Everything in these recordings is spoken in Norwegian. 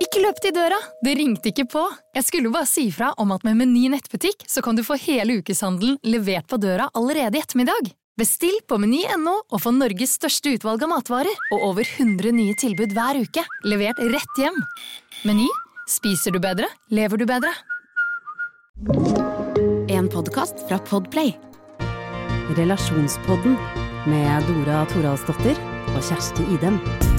Ikke løp til døra, det ringte ikke på. Jeg skulle bare si fra om at med Meny nettbutikk så kan du få hele ukeshandelen levert på døra allerede i ettermiddag. Bestill på Meny.no og få Norges største utvalg av matvarer og over 100 nye tilbud hver uke, levert rett hjem. Meny, spiser du bedre, lever du bedre. En podcast fra Podplay. Relasjonspodden med Dora Thoralsdottir og Kjersti Idem.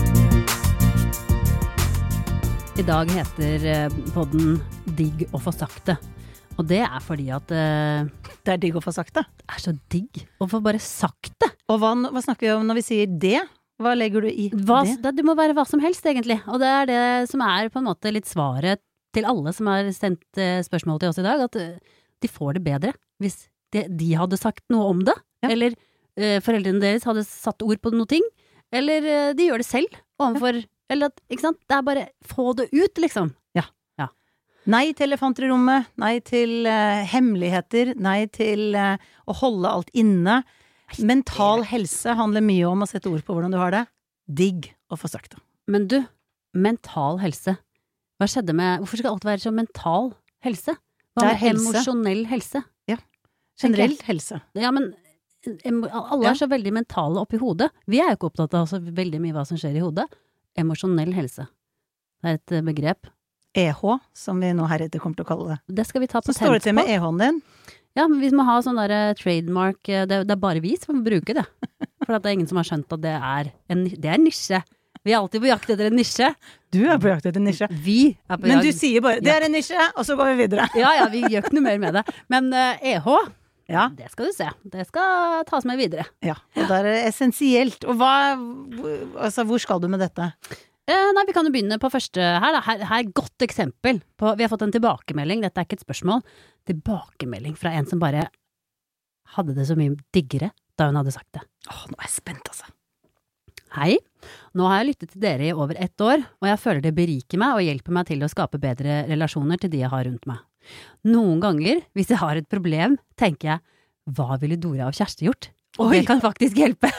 I dag heter podden Digg å få sagt det. Og det fordi at det digg å få sagt det. Det så digg å få bare sagt det. Og hva snakker vi om når vi sier det? Hva legger du i det? Det må være hva som helst egentlig. Og det det som på en måte litt svaret til alle som har sendt spørsmål til oss i dag, at de får det bedre hvis de hadde sagt noe om det, eller foreldrene deres hadde satt ord på noe ting, eller de gjør det selv overfor. Eller at, ikke sant? Det bare få det ut, liksom. Ja. Nei til elefanter i rommet, nei til hemmeligheter, nei til å holde alt inne. Mental helse handler mye om å sette ord på hvordan du har det. Digg å få sagt det. Men du, mental helse. Hva skjedde med, hvorfor skal alt være så mental helse? Hva med emosjonell helse? Ja, generelt helse. Ja, men alle så veldig mentale oppi hodet. Vi jo ikke opptatt av så veldig mye hva som skjer i hodet. Emosjonell helse. Det et begrep. EH, som vi nå heretter kommer til å kalle det. Det skal vi ta patent på. Så står det til med EH-en din? Ja, men vi må ha sånn der trademark, det bare vi som bruker det. For at det ingen som har skjønt at det det nisje. Vi alltid på jakt etter en nisje. Du på jakt etter en nisje. Vi på jakt. Men du sier bare, det en nisje, og så går vi videre. Ja, vi gjør ikke noe mer med det. Men EH, det skal du se. Det skal tas med videre. Ja, og det essensielt. Og hvor skal du med dette? Nei, vi kan jo begynne på første her da. Her godt eksempel på, vi har fått en tilbakemelding, dette ikke et spørsmål, tilbakemelding fra en som bare hadde det så mye diggere da hun hadde sagt det. Nå jeg spent altså. Hei, nå har jeg lyttet til dere i over 1 år, og jeg føler det beriker meg og hjelper meg til å skape bedre relasjoner til de jeg har rundt meg. Noen ganger, hvis jeg har et problem, tenker jeg, hva ville Dora og Kjersti gjort? Og det kan faktisk hjelpe.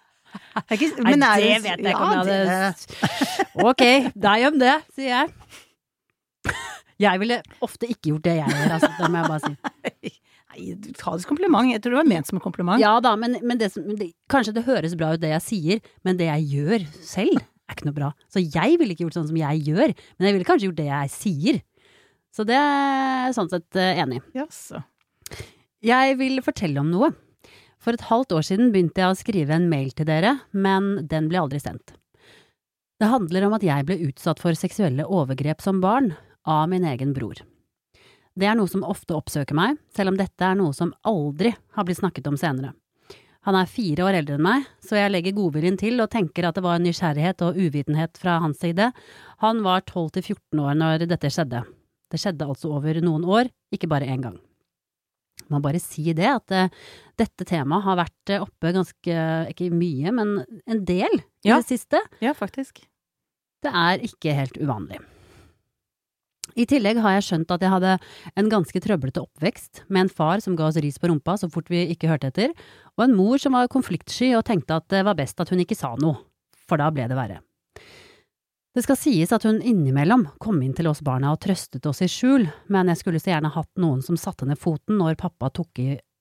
Men det vet jeg ikke om jeg hadde... Ok, deg om det, sier jeg. Jeg ville ofte ikke gjort det jeg gjør, altså, det må jeg bare si. Nei, du tar det som kompliment. Jeg tror det var ment som en kompliment. Ja da, men kanskje det høres bra ut det jeg sier, men det jeg gjør selv ikke noe bra. Så jeg ville ikke gjort sånn som jeg gjør, men jeg ville kanskje gjort det jeg sier. Så det sånn sett enig. Jaså. Jeg vil fortelle om noe. For et halvt år siden begynte jeg å skrive en mail til dere, men den ble aldri sendt. Det handler om at jeg ble utsatt for seksuelle overgrep som barn av min egen bror. Det noe som ofte oppsøker meg, selv om dette noe som aldri har blitt snakket om senere. Han 4 år eldre enn meg, så jeg legger godviljen til og tenker at det var nysgjerrighet og uvitenhet fra hans side. Han var 12-14 år når dette skjedde. Det skjedde altså over noen år, ikke bare en gang. Jeg må bare si det, at dette temaet har vært oppe ganske, ikke mye, men en del i det siste. Ja, faktisk. Det ikke helt uvanlig. I tillegg har jeg skjønt at jeg hadde en ganske trøblete oppvekst, med en far som ga oss ris på rumpa så fort vi ikke hørte etter, og en mor som var konfliktsky og tenkte at det var best at hun ikke sa noe, for da ble det verre. Det skal sies at hun innimellom kom inn til oss barna og trøstet oss i skjul, men jeg skulle så gjerne hatt noen som satte ned foten når pappa tok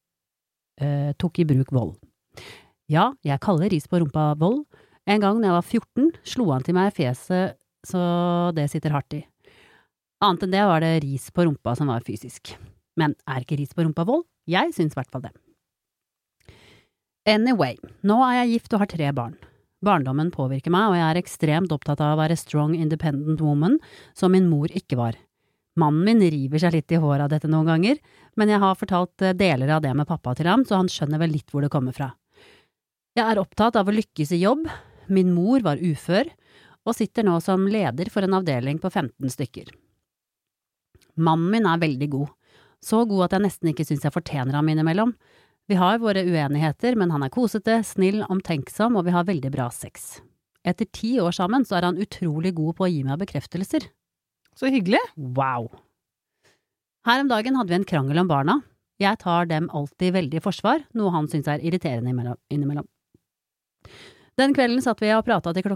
i bruk vold. Ja, jeg kaller ris på rumpa vold. En gang da jeg var 14, slo han til meg i fjeset, så det sitter hardt i. Annet enn det var det ris på rumpa som var fysisk. Men ikke ris på rumpa vold? Jeg syns i hvert fall det. Anyway, nå jeg gift og har 3 barn. Barndommen påvirker meg, og jeg ekstremt opptatt av å være strong, independent woman, som min mor ikke var. Mannen min river seg litt i håret av dette noen ganger, men jeg har fortalt deler av det med pappa til ham, så han skjønner vel litt hvor det kommer fra. Jeg opptatt av å lykkes i jobb, min mor var ufør, og sitter nå som leder for en avdeling på 15 stykker. Mannen min veldig god, så god at jeg nesten ikke synes jeg fortjener ham innimellom. Vi har våre uenigheter, men han kosete, snill, omtenksom, og vi har veldig bra sex. Etter 10 år sammen så han utrolig god på å gi meg bekreftelser. Så hyggelig. Wow. Her om dagen hadde vi en krangel om barna. Jeg tar dem alltid veldig i forsvar, noe han synes irriterende innimellom. Den kvelden satt vi og pratet til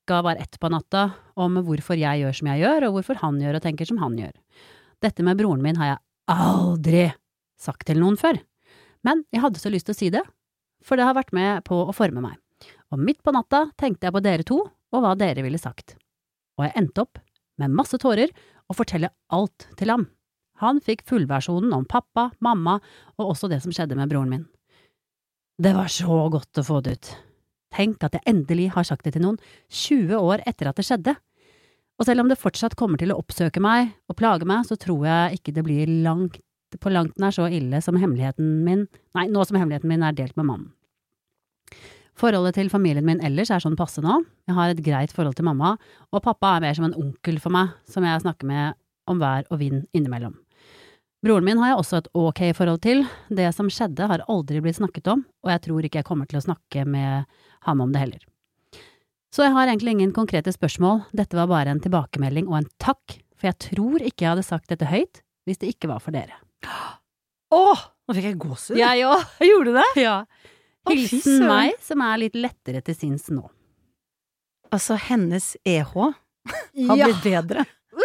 klokka var 1 på natta om hvorfor jeg gjør som jeg gjør, og hvorfor han gjør og tenker som han gjør. Dette med broren min har jeg aldri sagt til noen før, men jeg hadde så lyst til å si det, for det har vært med på å forme meg. Og midt på natta tenkte jeg på dere to, og hva dere ville sagt. Og jeg endte opp med masse tårer og fortelle alt til ham. Han fikk fullversjonen om pappa, mamma og også det som skjedde med broren min. Det var så godt å få det ut. Tenk at jeg endelig har sagt det til noen 20 år etter at det skjedde. Og selv om det fortsatt kommer til å oppsøke meg og plage meg, så tror jeg ikke det blir på langt nær så ille som hemmeligheten min, nå som hemmeligheten min er delt med mannen. Forholdet til familien min ellers er sånn passe nå. Jeg har et greit forhold til mamma, og pappa er mer som en onkel for meg, som jeg snakker med om vær og vind innimellom. Broren min har jeg også et ok forhold til. Det som skjedde har aldri blitt snakket om, og jeg tror ikke jeg kommer til å snakke med ham om det heller. Så jeg har egentlig ingen konkrete spørsmål. Dette var bare en tilbakemelding og en takk, for jeg tror ikke jeg hadde sagt dette høyt hvis det ikke var for dere. Åh, nå fikk jeg gåsehud. Jeg òg. Gjorde du det? Ja. Hilsen meg, som er litt lettere til sinns nå. Altså, hennes EH har blitt bedre.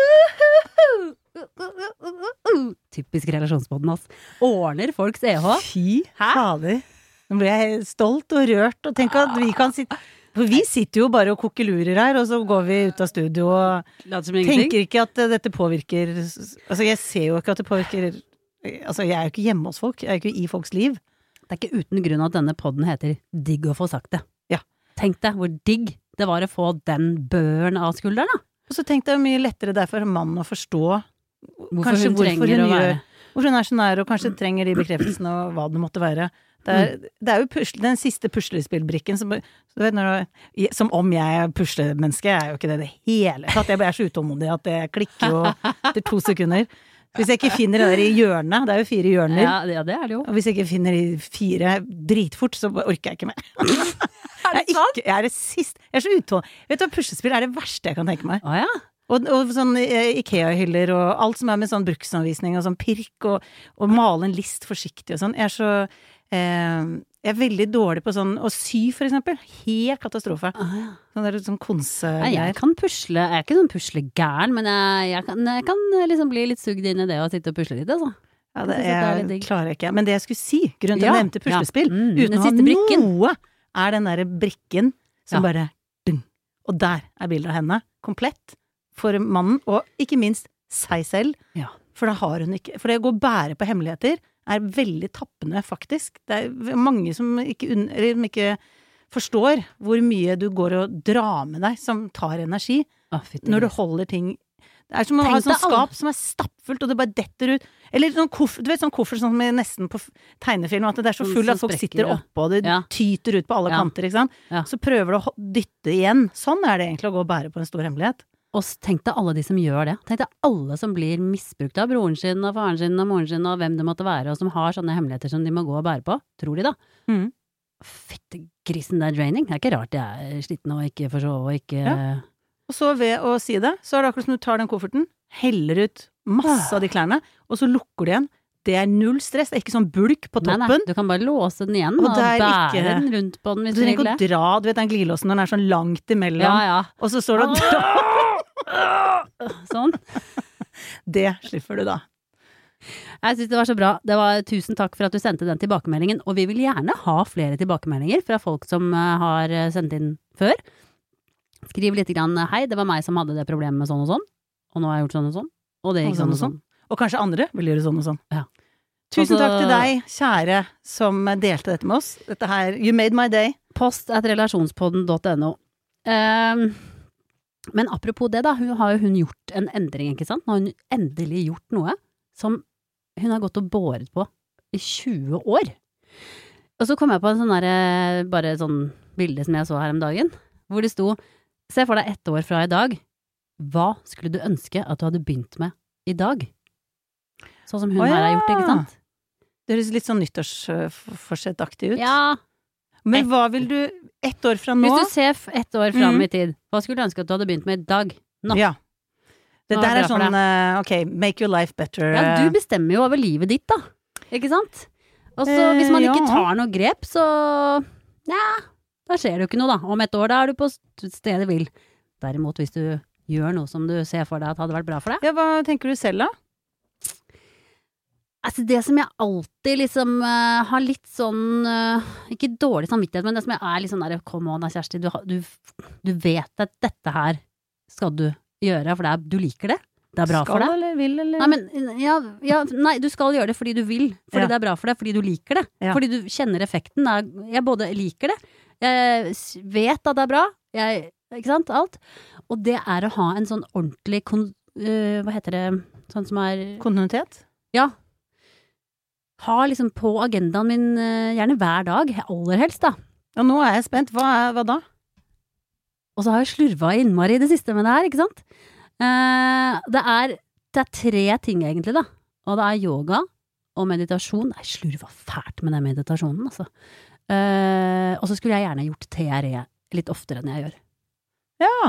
Typisk relasjonspodden, ass. Ordner folks EH. Fy fader. Nå blir jeg stolt og rørt, og tenk at vi kan sitte. For vi sitter jo bare og kokelurer her, og så går vi ut av studio og tenker ikke at dette påvirker. Altså, jeg ser jo ikke at det påvirker. Altså, jeg er jo ikke hjemme hos folk, jeg er jo ikke i folks liv. Det er ikke uten grunn at denne podden heter Digg å få sagt det. Ja. Tenk deg hvor digg det var å få den børen av skulderen, da. Og så tenkte jeg mye lettere derfor mannen å forstå hvorfor hun trenger å være. Hvorfor hun er så nær og kanskje trenger de bekreftelsene og hva det måtte være. Det er jo den siste puslespillbrikken som, som om jeg er puslemenneske, jeg er jo ikke det hele tatt. Jeg er så utålmodig at det klikker jo etter 2 sekunder. Hvis jeg ikke finner det der i hjørnet, det er jo 4 hjørner. Ja, det er det jo. Og hvis jeg ikke finner de 4 dritfort, så orker jeg ikke mer. Jeg er så utålmodig. Vet du hva, puslespill er det verste jeg kan tenke meg. Ja. Og sånn IKEA-hyller og alt som er med sånn bruksanvisning og sånn pirk og male en list forsiktig og sånn. Jeg er veldig dårlig på sånn å sy, for eksempel. Helt katastrofe. Sånn der sånn konsegreier. Jeg kan pusle, jeg er ikke sånn puslegæren, men jeg kan liksom bli litt sugd inn i det å sitte og pusle litt, altså. Ja, det klarer jeg ikke. Men det jeg skulle si, grunnen til at jeg nevnte puslespill, uten å ha noe, er den der brikken som bare dung. Og der er bildet av henne, komplett, for mannen, og ikke minst seg selv. Ja. For da har hun ikke, for det å gå og bære på hemmeligheter er veldig tappende, faktisk. Det er mange som ikke forstår hvor mye du går og drar med deg, som tar energi, når du holder ting. Det er som å ha et sånt skap som er stappfullt, og det bare detter ut. Eller sånn koffert, du vet sånn koffert som er nesten på tegnefilm, at det er så full at folk sitter oppe, og det tyter ut på alle kanter, ikke sant? Ja. Så prøver du å dytte igjen. Sånn er det egentlig å gå og bære på en stor hemmelighet. Og tenk deg alle de som gjør det. Tenk deg alle som blir misbrukt av broren sin og faren sin og moren sin og hvem det måtte være, og som har sånne hemmeligheter som de må gå og bære på. Tror de da? Fytte grisen, det er draining. Det er ikke rart jeg er sliten og ikke får sove og ikke... Ja. Og så ved å si det, så er det akkurat som du tar den kofferten, heller ut masse av de klærne, og så lukker du igjen. Det er null stress, det er ikke sånn bulk på toppen. Nei, du kan bare låse den igjen og bære den rundt på den hvis du trenger ikke å dra, du vet den glidelåsen når den er sånn langt imellom, og så står du og drar. Sånn. Det slipper du da. Jeg synes det var så bra. Tusen takk for at du sendte den tilbakemeldingen, og vi vil gjerne ha flere tilbakemeldinger fra folk som har sendt inn før. Skriv litt grann, hei, det var meg som hadde det problemet med sånn og sånn, og nå har jeg gjort sånn og sånn, og det gikk sånn og sånn. Og kanskje andre vil gjøre sånn og sånn. Ja. Tusen takk til deg, kjære, som delte dette med oss. Dette her, you made my day. Post@relasjonspodden.no. Men apropos det da, har hun gjort en endring, ikke sant? Nå har hun endelig gjort noe som hun har gått og båret på i 20 år. Og så kom jeg på en sånn der, bare sånn bilde som jeg så her om dagen, hvor det sto, se for deg 1 år fra i dag, hva skulle du ønske at du hadde begynt med i dag? Sånn som hun her har gjort, ikke sant? Det høres litt sånn nyttårsforsettaktig ut. Ja. Men hva vil du 1 år fra nå? Hvis du ser 1 år fram i tid, hva skulle du ønske at du hadde begynt med i dag? Nå. Ja. Det der er sånn, ok, make your life better. Ja, du bestemmer jo over livet ditt da, ikke sant? Og så hvis man ikke tar noe grep, så ja, da skjer det jo ikke noe da. Om 1 år da er du på stedet vil. derimot, hvis du gjør noe som du ser for deg at hadde vært bra for deg. Ja, hva tenker du selv da? Altså det som jeg alltid liksom har litt sånn, ikke dårlig samvittighet, men det som jeg er litt sånn der, kom on da Kjersti, du vet at dette her skal du gjøre, for du liker det. Det er bra for deg. Skal eller vil eller? Nei, men, nei, du skal gjøre det fordi du vil, fordi det er bra for deg, fordi du liker det. Ja. Fordi du kjenner effekten. Jeg både liker det, jeg vet at det er bra, ikke sant, alt. Og det er å ha en sånn ordentlig, hva heter det, sånn som er... Kontinuitet? Ja. Ha liksom på agendaen min, gjerne hver dag, aller helst da. Og nå er jeg spent, hva da? Og så har jeg slurvet innmari i det siste med det her, ikke sant? Det er 3 ting egentlig da. Og det er yoga og meditasjon. Jeg slurvet fælt med den meditasjonen, altså. Og så skulle jeg gjerne gjort TRE litt oftere enn jeg gjør. Ja.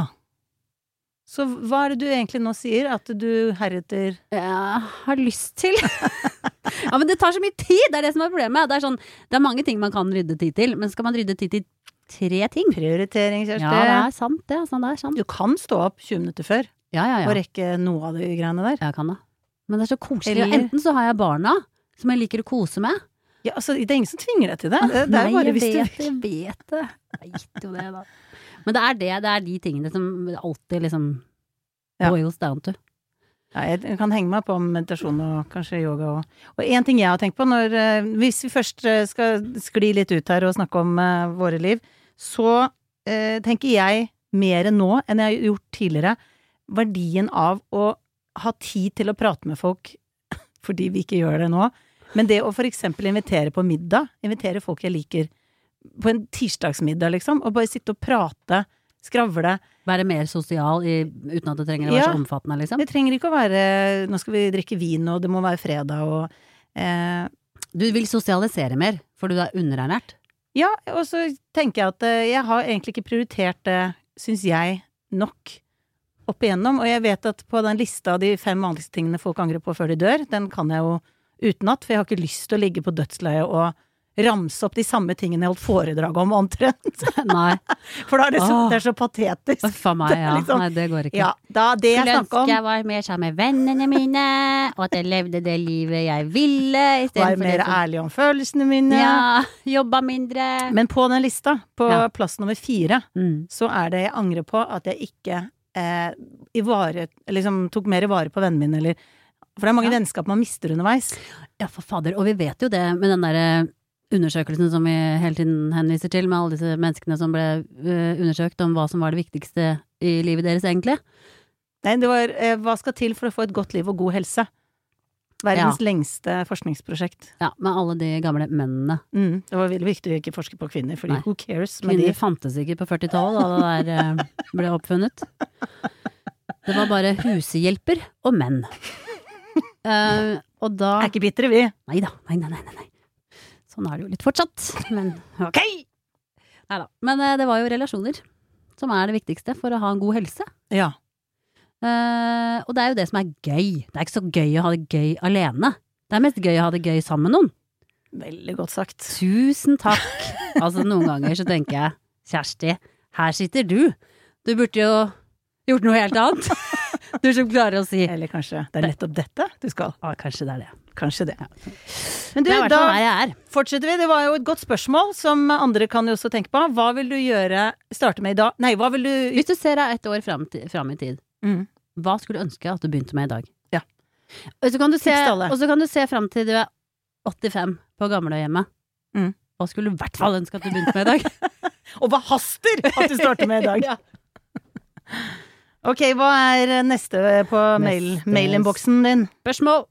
Så hva er det du egentlig nå sier? At du heretter... Jeg har lyst til. Ja, men det tar så mye tid, det er det som er problemet. Det er mange ting man kan rydde tid til, men skal man rydde tid til 3 ting? Prioritering, Kjersti. Ja, det er sant det, det er sant. Du kan stå opp 20 minutter før. Ja. Og rekke noe av de greiene der. Jeg kan det. Men det er så koselig. Enten så har jeg barna, som jeg liker å kose med. Ja, altså, det er ingen som tvinger deg til det. Det er jo bare hvis du... Jeg vet det. Jeg gitt jo det da. Men det er de tingene som alltid liksom boils down to. Ja, jeg kan henge meg på meditasjon og kanskje yoga også. Og en ting jeg har tenkt på hvis vi først skal skli litt ut her og snakke om våre liv, så tenker jeg mer nå enn jeg har gjort tidligere, verdien av å ha tid til å prate med folk, fordi vi ikke gjør det nå. Men det å for eksempel invitere på middag, invitere folk jeg liker, på en tirsdagsmiddag liksom, og bare sitte og prate, skravle. Være mer sosial uten at det trenger å være så omfattende liksom? Det trenger ikke å være, nå skal vi drikke vin og det må være fredag og... Du vil sosialisere mer, for du er underernært? Ja, og så tenker jeg at jeg har egentlig ikke prioritert det, synes jeg, nok opp igjennom, og jeg vet at på den lista av de 5 vanligste tingene folk angrer på før de dør, den kan jeg jo utenat, for jeg har ikke lyst til å ligge på dødsleie og ramse opp de samme tingene jeg holdt foredrag om omtrent. Nei. For da er det så patetisk. For meg, ja. Liksom, nei, det går ikke. Ja, det jeg snakker om. Jeg var mer sammen med vennene mine, og at jeg levde det livet jeg ville. Var mer ærlig om følelsene mine. Ja, jobba mindre. Men på den lista, på plass nummer 4, så er det jeg angrer på at jeg ikke tok mer vare på vennene mine, eller for det er mange vennskap man mister underveis. Ja, for fader, og vi vet jo det med den der undersøkelsen som vi hele tiden henviser til, med alle disse menneskene som ble undersøkt om hva som var det viktigste i livet deres egentlig. Nei, det var hva skal til for å få et godt liv og god helse? Verdens lengste forskningsprosjekt. Ja, med alle de gamle mennene. Det var veldig viktig å ikke forske på kvinner, fordi who cares? Kvinner fantes ikke på 40-tallet da det der ble oppfunnet. Det var bare husehjelper og menn. Og da... Er ikke bitre, vi? Neida, nei. Sånn er det jo litt fortsatt, men ok! Neida, men det var jo relasjoner som er det viktigste for å ha en god helse. Ja. Og det er jo det som er gøy. Det er ikke så gøy å ha det gøy alene. Det er mest gøy å ha det gøy sammen med noen. Veldig godt sagt. Tusen takk. Altså noen ganger så tenker jeg, Kjersti, her sitter du. Du burde jo gjort noe helt annet. Du som klarer å si. Eller kanskje det er nettopp dette du skal. Ja, kanskje det er det. Kanskje det. Ja. Men du, da fortsetter vi. Det var jo et godt spørsmål som andre kan jo også tenke på. Hva vil du starte med i dag? Nei, hva vil du... Hvis du ser deg et år frem i tid, hva skulle du ønske at du begynte med i dag? Ja. Og så kan du se frem til du er 85 på gamlehjemmet. Hva skulle du i hvert fall ønske at du begynte med i dag? Og hva haster at du starter med i dag? Ja. Ok, hva er neste på mailinnboksen din? Spørsmål.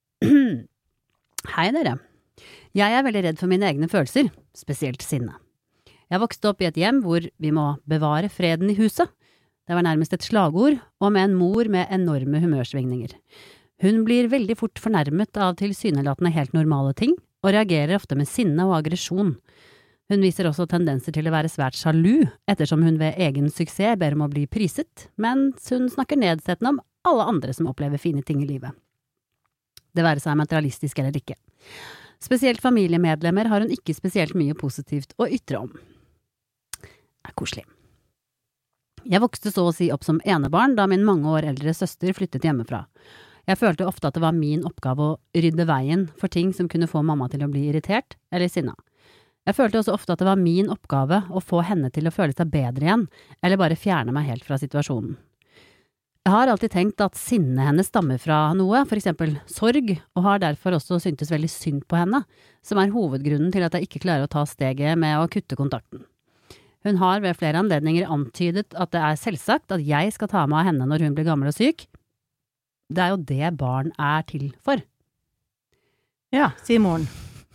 Hei dere. Jeg er veldig redd for mine egne følelser, spesielt sinne. Jeg vokste opp i et hjem hvor vi må bevare freden i huset. Det var nærmest et slagord, og med en mor med enorme humørsvingninger. Hun blir veldig fort fornærmet av tilsynelatende helt normale ting, og reagerer ofte med sinne og aggresjon. Hun viser også tendenser til å være svært sjalu, ettersom hun ved egen suksess ber om å bli priset, mens hun snakker nedsettende om alle andre som opplever fine ting i livet. Det være seg materialistisk eller ikke. Spesielt familiemedlemmer har hun ikke spesielt mye positivt å ytre om. Det er koselig. Jeg vokste så å si opp som enebarn da min mange år eldre søster flyttet hjemmefra. Jeg følte ofte at det var min oppgave å rydde veien for ting som kunne få mamma til å bli irritert eller sinna. Jeg følte også ofte at det var min oppgave å få henne til å føle seg bedre igjen, eller bare fjerne meg helt fra situasjonen. Jeg har alltid tenkt at sinnet hennes stammer fra noe, for eksempel sorg, og har derfor også syntes veldig synd på henne, som er hovedgrunnen til at jeg ikke klarer å ta steget med å kutte kontakten. Hun har ved flere anledninger antydet at det er selvsagt at jeg skal ta meg av henne når hun blir gammel og syk. Det er jo det barn er til for. Ja, sier moren.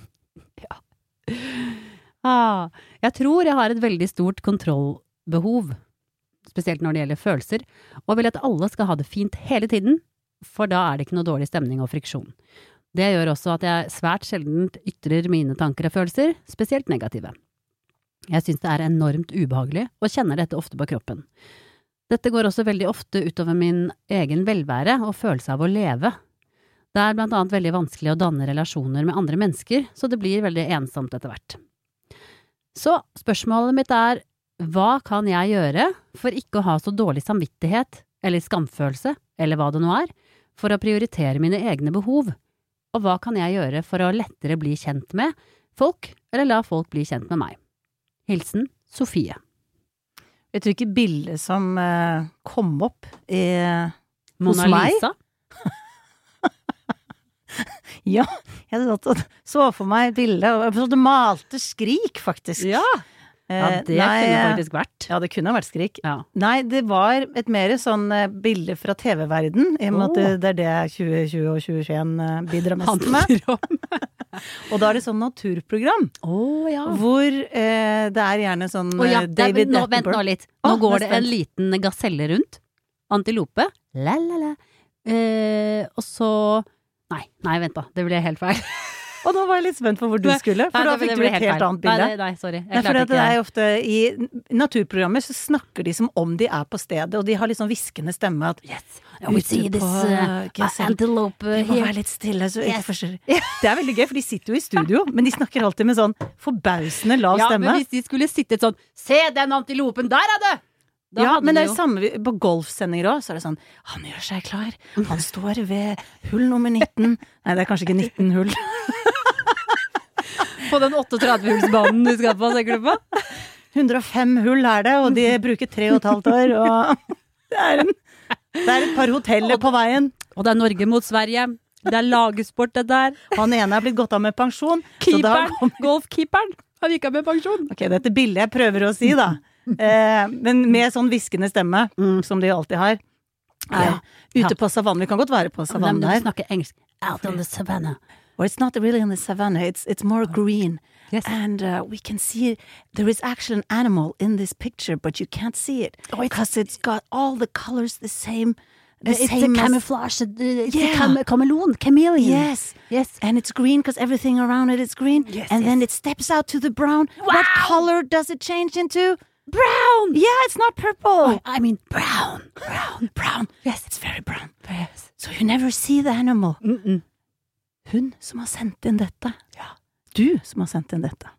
Jeg tror jeg har et veldig stort kontrollbehov, spesielt når det gjelder følelser, og vil at alle skal ha det fint hele tiden, for da er det ikke noe dårlig stemning og friksjon. Det gjør også at jeg svært sjelden ytrer mine tanker og følelser, spesielt negative. Jeg synes det er enormt ubehagelig, og kjenner dette ofte på kroppen. Dette går også veldig ofte utover min egen velvære og følelse av å leve. Det er blant annet veldig vanskelig å danne relasjoner med andre mennesker, så det blir veldig ensomt etter hvert. Så spørsmålet mitt er, hva kan jeg gjøre for ikke å ha så dårlig samvittighet, eller skamfølelse, eller hva det nå er, for å prioritere mine egne behov? Og hva kan jeg gjøre for å lettere bli kjent med folk, eller la folk bli kjent med meg? Hilsen Sofie. Vet du ikke bildet som kom opp hos Mona meg? Lisa? Ja, jeg så for meg bildet, og jeg malte Skrik, faktisk. Ja, det kunne faktisk vært. Ja, det kunne vært Skrik. Ja. Nei, det var et mer sånn bilde fra TV-verden, i og med at det er det 2020 og 2021 bidrar mest med. Og da er det sånn naturprogram, Ja. hvor det er gjerne sånn David Attenborough. Vent nå litt. Nå går det nesten. en liten gaselle rundt. Antilope. La. Og så... Nei, vent da. Det ble helt feil. Og nå var jeg litt spent på hvor du skulle, for da fikk du et helt annet bilde. Nei, sorry. Ja, for det er ofte i naturprogrammer så snakker de som om de er på stedet, og de har litt sånn viskende stemme at Yes, we see this antelope de må here. være litt stille, så ikke Yes. forstyrre. Det er veldig gøy, for de sitter jo i studio, men de snakker alltid med sånn forbausende lav Ja, stemme. men hvis de skulle sittet sånn, se den antilopen der er det! Da Ja, hadde men det de er jo- det samme på golfsendinger også, så er det sånn, han gjør seg klar, han står ved hull nummer 19. Nei, det er kanskje ikke 19 hull. På den 38-hullsbanen du skal på, tenker du på? 105 hull er det, og de bruker 3,5 år, og det er et par hoteller på veien. Og det er Norge mot Sverige. Det er lagesport det der. Han ene er blitt gått av med pensjon. så da Keeperen, golfkeeperen, har gikk av med pensjon. Ok, dette bildet jeg prøver å si da, men med sånn viskende stemme, som de alltid har, Ja. ute på savannen. Vi kan godt være på Men savannen du der. snakker engelsk. Out on the savannah. Or it's not really in the savannah, it's more green. Yes. And we can see there is actually an animal in this picture, but you can't see it. Because it's got all the colors the same. It's same a as- camouflage, it's Yeah. a chameleon. Yes. Yes. And it's green because everything around it is green. Yes, and then yes. it steps out to the brown. What Wow. color does it change into? Brown! Yeah, it's not purple. Oh, I mean brown. Brown. Yes. It's very brown. Yes. So you never see the animal. Hun som har sendt inn dette. Du som har sendt inn dette.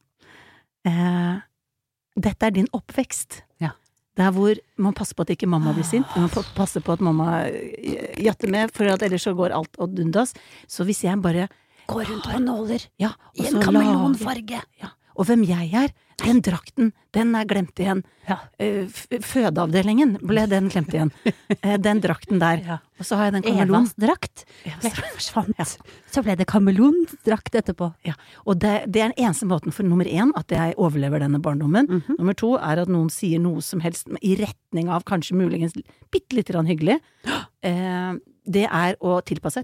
Dette er din oppvekst. Ja. Der hvor man passer på at ikke mamma blir sint. Man må passe på at mamma jatter med, for at ellers så går alt og dundas. Så hvis jeg bare Går rundt på nåler. ja, og I en så kameleonfarge. ja. Og hvem jeg er, den drakten, den er glemt igjen. Ja. Fødeavdelingen ble den glemt igjen. Den drakten der. Ja. Og så har jeg den kameleon. Evas drakt Evas ble drakt. forsvant. Ja. Så ble det kameleondrakt etterpå. Ja, og det er den eneste måten for nummer 1 at jeg overlever denne barndommen. Nummer 2 er at noen sier noe som helst i retning av kanskje muligens bitte litt hyggelig. Det er å tilpasse.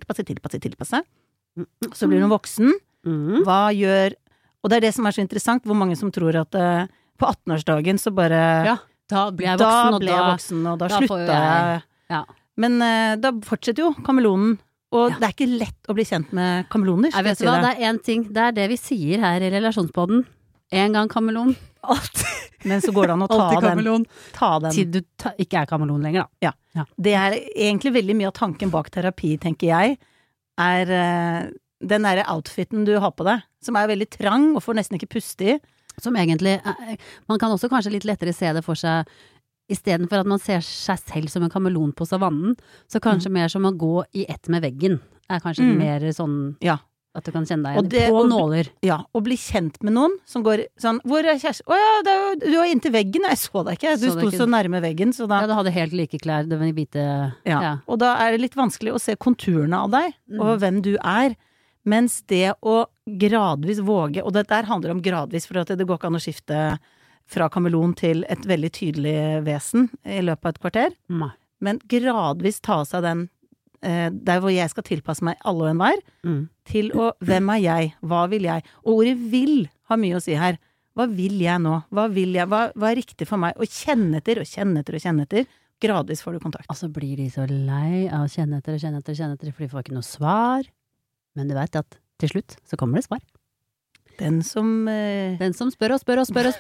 Så blir hun voksen. Hva gjør... Og det er det som er så interessant, hvor mange som tror at på 18-årsdagen så bare... Ja, da ble jeg voksen, og da da får slutta jeg. Ja. Men da fortsetter jo kameleonen. Og det er ikke lett å bli kjent med kameloner. Jeg vet du hva, det er en ting, det er det vi sier her i relasjonspodden. En gang kameleon, alltid Men så går det an å ta kameleon. den. Til du ikke er kameleon lenger, da. Ja. Det er egentlig veldig mye av tanken bak terapi, tenker jeg, er den derre outfiten du har på deg, som er veldig trang og får nesten ikke puste i. Som egentlig, man kan også kanskje litt lettere se det for seg I stedet for at man ser seg selv som en kameleon på savannen, så kanskje mer som å gå i ett med veggen, er kanskje mer sånn at du kan kjenne deg igjen på nåler. Ja, og bli kjent med noen som går sånn, hvor kjæresten? Åja, du var inntil veggen, jeg så deg ikke, du sto så nærme veggen, så da... Ja, du hadde helt like klær, det var hvite... Ja, og da er det litt vanskelig å se konturene av deg, og hvem du er, mens det å gradvis våge, og dette handler om gradvis, for at det går ikke an å skifte fra kameleon til et veldig tydelig vesen i løpet av et kvarter, men gradvis ta seg den der hvor jeg skal tilpasse meg alle og enhver, til å, hvem er jeg, hva vil jeg, og ordet vil har mye å si her, hva vil jeg nå, hva vil jeg, hva er riktig for meg, og kjenne etter, og kjenne etter, og kjenne etter, gradvis får du kontakt. Og så blir de så lei av å kjenne etter, for de får ikke noe svar, men du vet at til slutt så kommer det svar. Den som spør og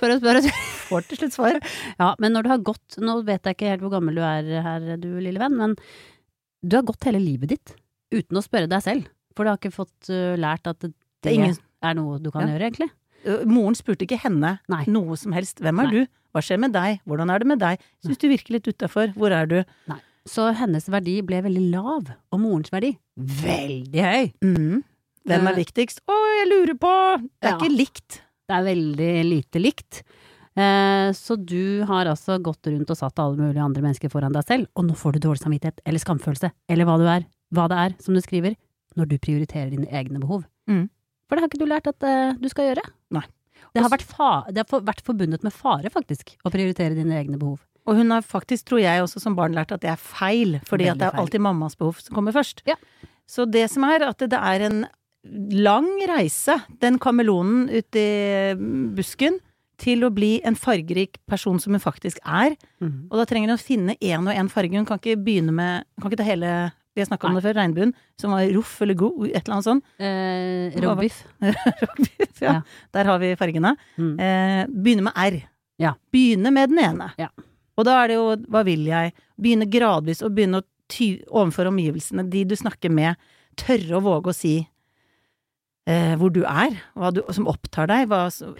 får til slutt svar. Ja, men når du har gått, nå vet jeg ikke helt hvor gammel du er her, du lille venn, men du har gått hele livet ditt uten å spørre deg selv, for du har ikke fått lært at det er noe du kan gjøre, egentlig. Moren spurte ikke henne noe som helst. Hvem er du? Hva skjer med deg? Hvordan er det med deg? Synes du virker litt utenfor? Hvor er du? Nei. Så hennes verdi ble veldig lav, og morens verdi veldig høy. Hvem er viktigst? Jeg lurer på! Det er ikke likt. Det er veldig lite likt. Så du har altså gått rundt og satt alle mulige andre mennesker foran deg selv, og nå får du dårlig samvittighet, eller skamfølelse, eller hva det er, som du skriver, når du prioriterer dine egne behov. For det har ikke du lært at du skal gjøre. Nei. Det har vært forbundet med fare, faktisk, å prioritere dine egne behov. Og hun har faktisk, tror jeg også som barn, lært at det er feil, fordi at det er alltid mammas behov som kommer først. Ja. Så det som er at det er en lang reise, den kameleonen ute i busken, til å bli en fargerik person som hun faktisk er. Og da trenger hun å finne en og en farge. Hun kan ikke begynne med, kan ikke ta hele, vi har snakket om det før, regnbuen, som var roff eller god, et eller annet sånt. Rogbiff. Rogbiff, ja. Der har vi fargene. Begynne med R. Ja. Begynne med den ene. Ja. Og da er det jo, hva vil jeg? Begynne gradvis, og begynne overfor omgivelsene, de du snakker med, tørre å våge å si hvor du er, som opptar deg,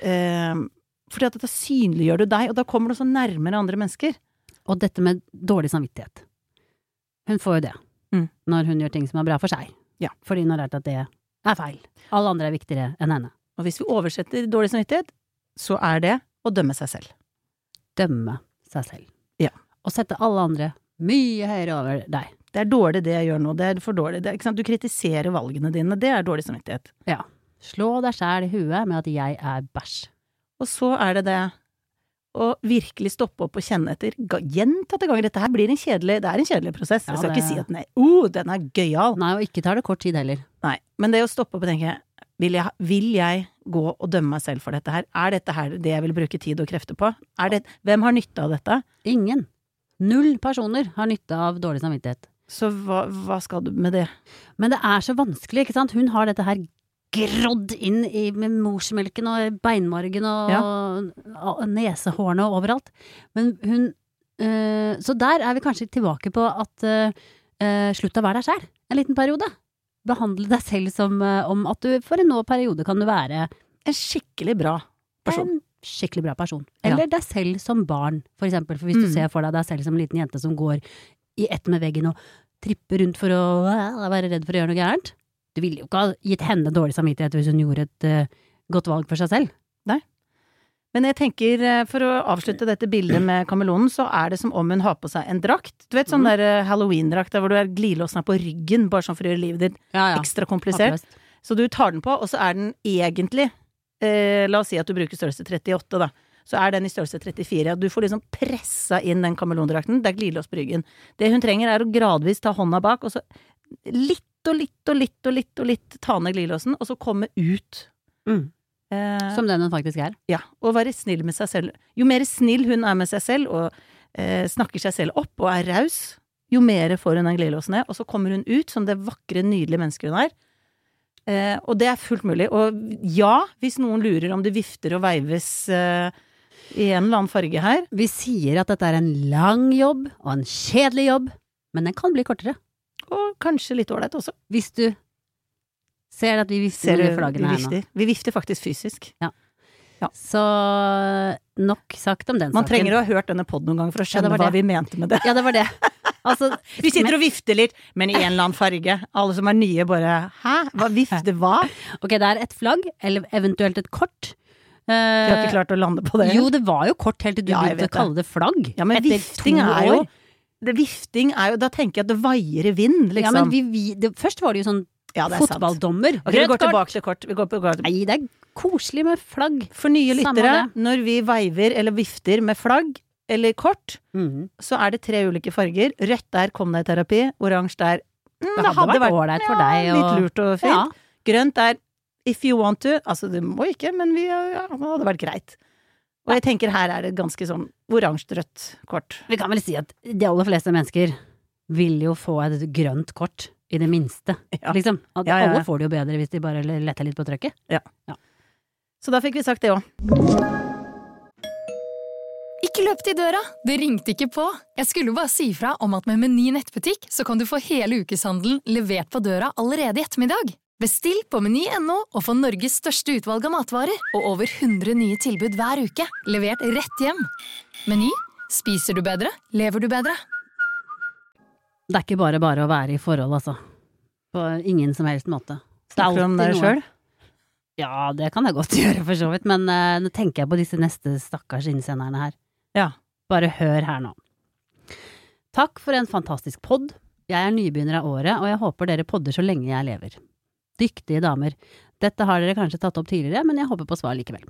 fordi at dette synliggjør du deg, og da kommer du så nærmere andre mennesker. Og dette med dårlig samvittighet. Hun får jo det, når hun gjør ting som er bra for seg. Ja. Fordi hun har lært at det er feil. Alle andre er viktigere enn henne. Og hvis vi oversetter dårlig samvittighet, så er det å dømme seg selv. Dømme seg selv. Ja. Og sette alle andre mye høyere over deg. Det er dårlig det jeg gjør nå, det er for dårlig. Det er, ikke sant? Du kritiserer valgene dine, det er dårlig samvittighet. Ja. Slå deg selv i huet med at jeg er bæsj. Og så er det å virkelig stoppe opp og kjenne etter gjentatte ganger. Dette her blir det er en kjedelig prosess. Jeg skal ikke si at den er gøyal. Nei, og ikke tar det kort tid heller. Nei, men det å stoppe opp og tenke, vil jeg gå og dømme meg selv for dette her? Er dette her det jeg vil bruke tid og krefter på? Hvem har nytte av dette? Ingen. 0 personer har nytte av dårlig samvittighet. Så hva skal du med det? Men det er så vanskelig, ikke sant? Hun har dette her grodd inn med morsmelken og beinmargen og nesehårene og overalt. Men hun så der er vi kanskje tilbake på at slutt å være deg selv en liten periode. Behandle deg selv som om at du for en nå periode kan du være en skikkelig bra person. Eller deg selv som barn, for eksempel. For hvis du ser for deg selv som en liten jente som går i ett med veggen og tripper rundt for å være redd for å gjøre noe gærent. Du ville jo ikke ha gitt henne dårlig samvittighet hvis hun gjorde et godt valg for seg selv. Nei. Men jeg tenker, for å avslutte dette bildet med kameleonen, så er det som om hun har på seg en drakt. Du vet, sånn der Halloween-drakt, der hvor du er glidelåsene på ryggen, bare sånn for å gjøre livet ditt ekstra komplisert. Så du tar den på, og så er den egentlig, la oss si at du bruker størrelse 38 da, så er den i størrelse 34, og du får liksom pressa inn den kameleondrakten, det er glidelås på ryggen. Det hun trenger er å gradvis ta hånda bak, og så litt ta ned glidelåsen, og så komme ut. Som den hun faktisk er. Ja, og være snill med seg selv. Jo mer snill hun er med seg selv, og snakker seg selv opp, og er raus, jo mer får hun den glidelåsen ned, og så kommer hun ut som det vakre, nydelige mennesket hun er. Og det er fullt mulig. Og ja, hvis noen lurer om det vifter og veives i en eller annen farge her. Vi sier at dette er en lang jobb, og en kjedelig jobb, men den kan bli kortere. Og kanskje litt ålreit også. Hvis du ser at vi vifter med flaggene her nå. Vi vifter faktisk fysisk. Ja. Ja. Så nok sagt om den Man saken. trenger å ha hørt denne podden noen gang for å skjønne hva vi mente med det. Ja, det var det. Altså, Vi sitter og vifter litt, men i en eller annen farge. Alle som er nye bare, hæ? Hva vifter hva? Ok, det er et flagg, eller eventuelt et kort. Vi har ikke klart å lande på det. Jo, det var jo kort helt til du Ja, jeg begynte vet å kalle det flagg. Ja, men etter vifting 2 er jo år. Vifting er jo, da tenker jeg at det vaier i vind, liksom. Ja, men først var det jo sånn Ja, det er sant. fotballdommer. Ok, vi går Rødt kort. tilbake til kort. Vi går på kort. Nei, det er koselig med flagg. For nye Samme lyttere, det. når vi veiver eller vifter med flagg eller kort, Mhm. så er det 3 ulike farger. Rødt er kom deg i terapi, oransje er Det hadde vært ålreit for deg. litt lurt og fint. Ja. Grønt er if you want to, altså det må ikke, men det hadde vært greit. Og jeg tenker her er det ganske sånn oransje-rødt kort. Vi kan vel si at de aller fleste mennesker vil jo få et grønt kort, i det minste. Ja. Liksom. At Ja. alle får det jo bedre hvis de bare letter litt på trøkket. Så da fikk vi sagt det òg. Ikke løp til døra, det ringte ikke på. Jeg skulle bare si fra om at med Meny nettbutikk så kan du få hele ukeshandelen levert på døra allerede i ettermiddag. Bestill på meny.no og få Norges største utvalg av matvarer og over 100 nye tilbud hver uke, levert rett hjem. Meny, spiser du bedre, lever du bedre. Det er ikke bare å være i forhold, altså. På ingen som helst måte. Det er Snakker du om alltid deg noe. sjøl? Ja, det kan jeg godt gjøre for så vidt, men nå tenker jeg på disse neste stakkars innsenderne her. Ja. Bare hør her nå. Takk for en fantastisk podd. Jeg er nybegynner av året, og jeg håper dere podder så lenge jeg lever. Dyktige damer. Dette har dere kanskje tatt opp tidligere, men jeg håper på svar likevel.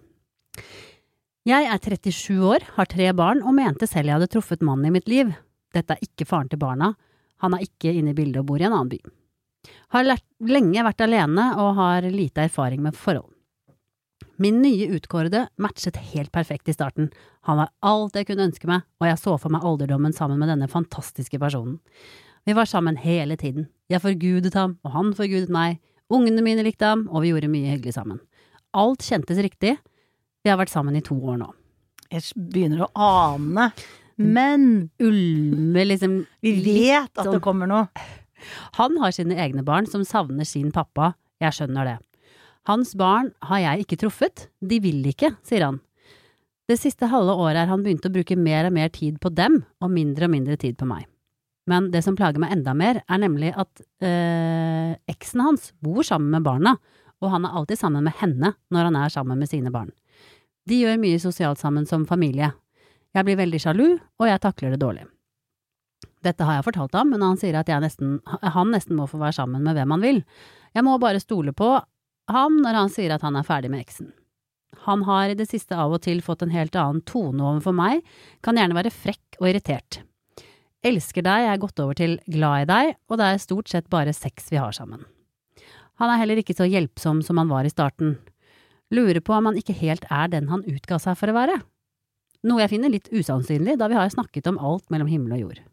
Jeg er 37 år, har 3 barn, og mente selv jeg hadde truffet mannen i mitt liv. Dette er ikke faren til barna. Han er ikke inne i bildet og bor i en annen by. Har lenge vært alene og har lite erfaring med forhold. Min nye utkårede matchet helt perfekt i starten. Han var alt jeg kunne ønske meg, og jeg så for meg alderdommen sammen med denne fantastiske personen. Vi var sammen hele tiden. Jeg forgudet ham, og han forgudet meg. Ungene mine likte ham, og vi gjorde mye hyggelig sammen. Alt kjentes riktig. Vi har vært sammen i 2 år nå. Jeg begynner å ane, men Ulme liksom. vi vet at sånn. det kommer noe. Han har sine egne barn som savner sin pappa, jeg skjønner det. Hans barn har jeg ikke truffet, de vil ikke, sier han. Det siste halve året er han begynt å bruke mer og mer tid på dem, og mindre tid på meg. Men det som plager meg enda mer, er nemlig at eksen hans bor sammen med barna, og han er alltid sammen med henne når han er sammen med sine barn. De gjør mye sosialt sammen som familie. Jeg blir veldig sjalu, og jeg takler det dårlig. Dette har jeg fortalt ham, men han sier at han nesten må få være sammen med hvem han vil. Jeg må bare stole på ham når han sier at han er ferdig med eksen. Han har i det siste av og til fått en helt annen tone overfor meg, kan gjerne være frekk og irritert. Elsker deg, jeg er gått over til glad i deg, og det er stort sett bare sex vi har sammen. Han er heller ikke så hjelpsom som han var i starten. Lurer på om han ikke helt er den han utga seg for å være. Noe jeg finner litt usannsynlig, da vi har snakket om alt mellom himmel og jord.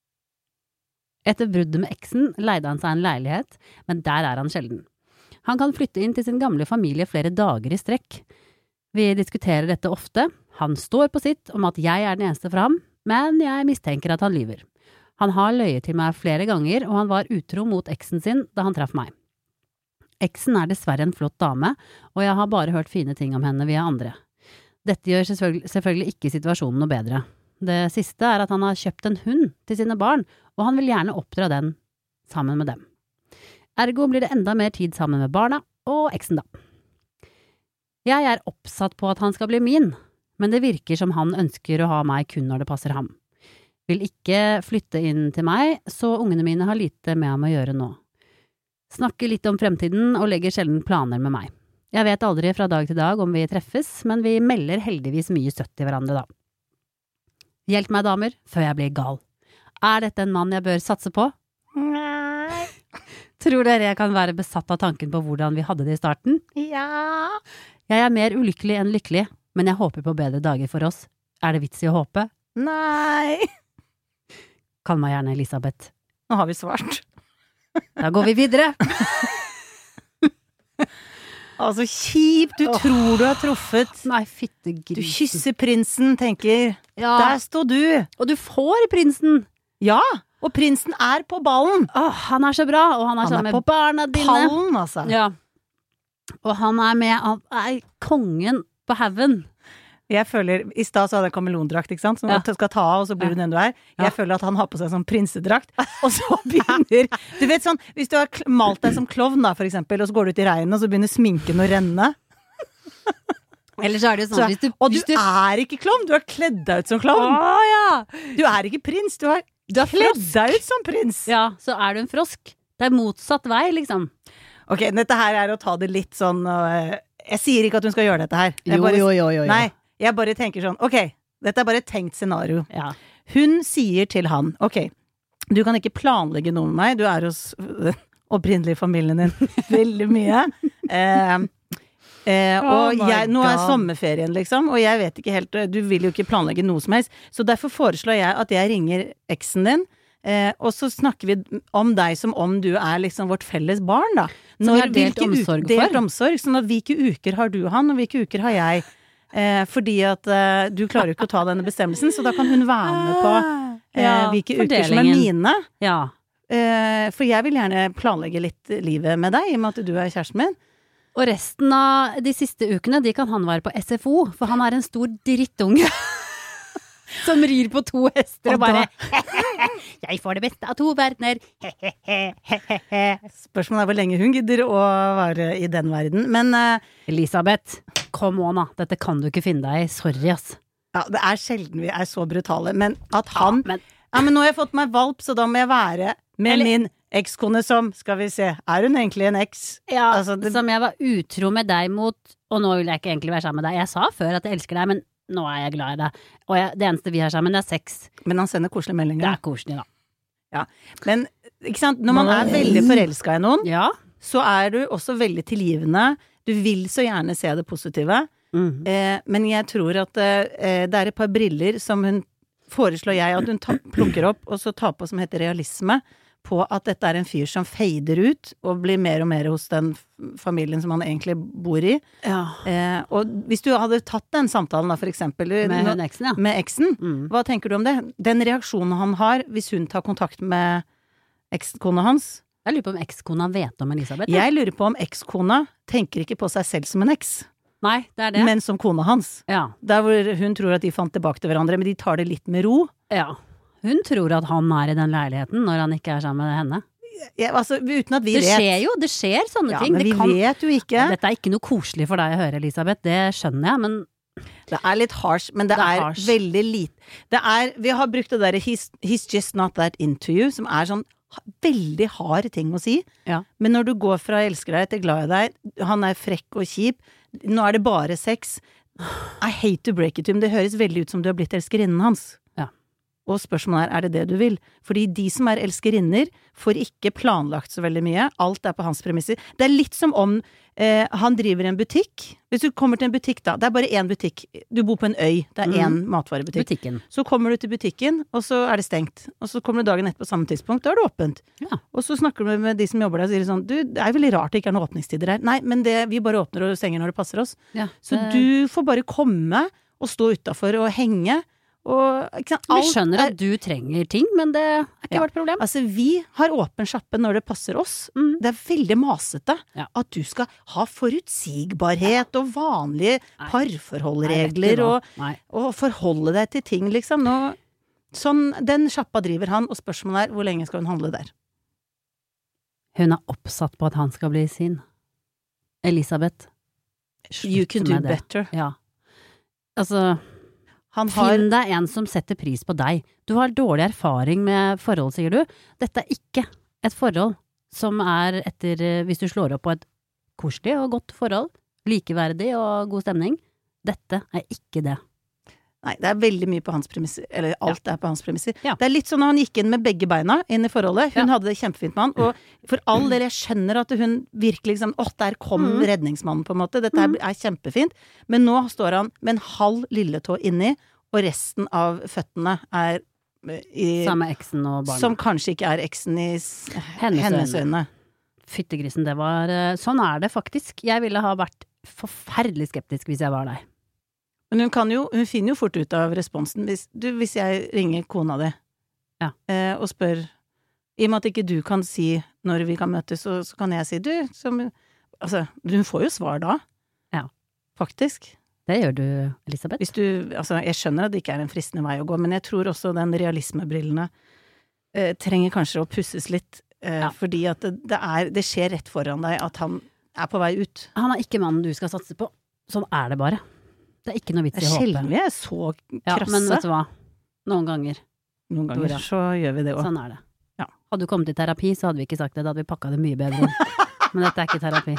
Etter bruddet med eksen leide han seg en leilighet, men der er han sjelden. Han kan flytte inn til sin gamle familie flere dager i strekk. Vi diskuterer dette ofte. Han står på sitt om at jeg er den eneste for ham, men jeg mistenker at han lyver. Han har løyet til meg flere ganger, og han var utro mot eksen sin da han traff meg. Eksen er dessverre en flott dame, og jeg har bare hørt fine ting om henne via andre. Dette gjør selvfølgelig ikke situasjonen noe bedre. Det siste er at han har kjøpt en hund til sine barn, og han vil gjerne oppdra den sammen med dem. Ergo blir det enda mer tid sammen med barna og eksen da. Jeg er oppsatt på at han skal bli min, men det virker som han ønsker å ha meg kun når det passer ham. Vil ikke flytte inn til meg, så ungene mine har lite med ham å gjøre nå. Snakker litt om fremtiden og legger sjelden planer med meg. Jeg vet aldri fra dag til dag om vi treffes, men vi melder heldigvis mye søtt til hverandre da. Hjelp meg, damer, før jeg blir gal. Er dette en mann jeg bør satse på? Nei. Tror dere jeg kan være besatt av tanken på hvordan vi hadde det i starten? Ja. Jeg er mer ulykkelig enn lykkelig, men jeg håper på bedre dager for oss. Er det vits i å håpe? Nei. Kall meg gjerne Elisabeth. Nå har vi svart. Da går vi videre. Altså, kjipt. Du tror du har truffet. Nei, fyttegrisen. Du kysser prinsen, tenker. Ja, Der står du. og du får prinsen. Ja, og prinsen er på ballen. Han er så bra, og han er sammen på med barna dine. Pallen, altså. Ja. Og han er med, han er kongen på haven. Jeg føler, i sted så hadde jeg kameleondrakt, ikke sant? Som Ja. du skal ta av, og så blir du den du er. Ja. Jeg føler at han har på seg sånn prinsedrakt, og så begynner, du vet sånn, hvis du har malt deg som klovn da, for eksempel, og så går du ut i regnen, og så begynner sminken å renne. Eller så er det jo sånn, Så, og du er ikke klovn, du har kledd deg ut som klovn. ja. Du er ikke prins, du har kledd deg ut som prins. Ja, så er du en frosk. Det er motsatt vei, liksom. Ok, dette her er å ta det litt sånn, jeg sier ikke at hun skal gjøre dette her. Jo. Nei, jeg bare tenker sånn, ok, dette er bare et tenkt scenario. Ja. Hun sier til han, ok, du kan ikke planlegge noe med meg, du er hos opprinnelig familien din veldig mye. Og nå er sommerferien liksom, og jeg vet ikke helt, du vil jo ikke planlegge noe som helst, så derfor foreslår jeg at jeg ringer eksen din, og så snakker vi om deg som om du er liksom vårt felles barn da. Som vi har delt omsorg for. Delt omsorg, sånn at hvilke uker har du han, og hvilke uker har jeg. Fordi at du klarer jo ikke å ta denne bestemmelsen, så da kan hun være med på hvilke uker som er mine. Ja. For jeg vil gjerne planlegge litt livet med deg, i og med at du er kjæresten min. Og resten av de siste ukene, de kan han være på SFO, for han er en stor drittunge. Som rir på 2 hester og bare jeg får det beste av 2 verdener. Spørsmålet er hvor lenge hun gidder å være i den verden. Men Elisabeth, kom on da. Dette kan du ikke finne deg i. Sorry, ass. ja, det er sjelden vi er så brutale. Men at han men men nå har jeg fått meg valp, så da må jeg være med min ekskone som, skal vi se, er hun egentlig en eks? ja, Altså, som jeg var utro med deg mot, og nå vil jeg ikke egentlig være sammen med deg. Jeg sa før at jeg elsker deg, men nå er jeg glad i deg. Og det eneste vi har sammen, det er sex. Men han sender koselige meldinger. Det er koselig, da. Ja, men ikke sant, når man er veldig forelsket i noen, Ja. så er du også veldig tilgivende. Du vil så gjerne se det positive. Men jeg tror at det er et par briller som hun foreslår jeg at hun plukker opp, og så tar på som heter realisme, på at dette er en fyr som fader ut, og blir mer og mer hos den familien som han egentlig bor i. Ja. Og hvis du hadde tatt den samtalen da, for eksempel, Med hun eksen, ja. med eksen, hva tenker du om det? Den reaksjonen han har, hvis hun tar kontakt med ekskona hans? Jeg lurer på om ekskona vet om Elisabeth. Jeg lurer på om ekskona tenker ikke på seg selv som en eks, Nei, det er det. men som kona hans. Ja. Der hvor hun tror at de fant tilbake til hverandre, men de tar det litt med ro. Ja. Hun tror at han er i den leiligheten når han ikke er sammen med henne. Altså, uten at vi Det vet. skjer jo, det skjer sånne Ja, ting. men Det vi kan... vet jo ikke. Dette er ikke noe koselig for deg å høre, Elisabeth, det skjønner jeg, men Det er litt harsh, men det er harsh. veldig lite. Vi har brukt det der he's just not that into you, som er sånn veldig hard ting å si. Ja. Men når du går fra elsker deg til glad i deg, han er frekk og kjip, nå er det bare sex. I hate to break it to him. Det høres veldig ut som du har blitt elskerinnen hans. Ja. Og spørsmålet er det det du vil? Fordi de som er elskerinner, får ikke planlagt så veldig mye. Alt er på hans premisser. Det er litt som om han driver en butikk. Hvis du kommer til en butikk da, det er bare én butikk. Du bor på en øy, det er én matvarebutikk. butikken. Så kommer du til butikken, og så er det stengt. Og så kommer du dagen etter på samme tidspunkt, da er det åpent. Ja. Og så snakker du med de som jobber der og sier sånn, du, det er veldig rart det ikke er noen åpningstider her. Nei, men vi bare åpner og stenger når det passer oss. Ja, Så du får bare komme og stå utenfor og henge. Og, ikke sant, Vi alt skjønner at du trenger ting, men det er ikke Ja. vårt problem. Altså, vi har åpen sjappe når det passer oss. Det er veldig masete Ja. at du skal ha forutsigbarhet og vanlige Nei, parforholdregler vet du hva? og, Nei. og forholde deg til ting, liksom. Sånn, den sjappa driver han, og spørsmålet er hvor lenge skal hun handle der? Hun er oppsatt på at han skal bli sin. Elisabeth. You can slutt do med det. better. Ja. Altså, Han har finn deg en som setter pris på deg. Du har dårlig erfaring med forhold, sier du. Dette er ikke et forhold som er etter, hvis du slår opp på et koselig og godt forhold, likeverdig og god stemning. Dette er ikke det. Nei, det er veldig mye på hans premisser. Eller alt er på hans premisser. Ja. Det er litt sånn når han gikk inn med begge beina inn i forholdet. Hun Ja. hadde det kjempefint med han. Og for all del, jeg skjønner at hun virkelig liksom der kom redningsmannen, på en måte. Dette her er kjempefint. Men nå står han med en halv lilletå inni, og resten av føttene er Samme eksen og barna. som kanskje ikke er eksen i Hennes hennes øyne. Fyttegrisen, det var sånn er det faktisk. Jeg ville ha vært forferdelig skeptisk hvis jeg var deg. Men hun finner jo fort ut av responsen. Hvis jeg ringer kona di Ja. og spør, i og med at ikke du kan si når vi kan møtes, så kan jeg si, altså, hun får jo svar da. Ja. Faktisk. Det gjør du, Elisabeth. Hvis du, altså, jeg skjønner at det ikke en fristende vei å gå, men jeg tror også den realismebrillene trenger kanskje å pusses litt, fordi at det skjer rett foran deg at han på vei ut. Han ikke mannen du skal satse på. Sånn det bare. Det ikke noe vits i å håpe. Sjelden vi så krasse. Ja, men vet du hva? Noen ganger så gjør vi det også. Sånn det. Ja. Hadde du kommet i terapi, så hadde vi ikke sagt det. Da hadde vi pakket det mye bedre. Men dette ikke terapi.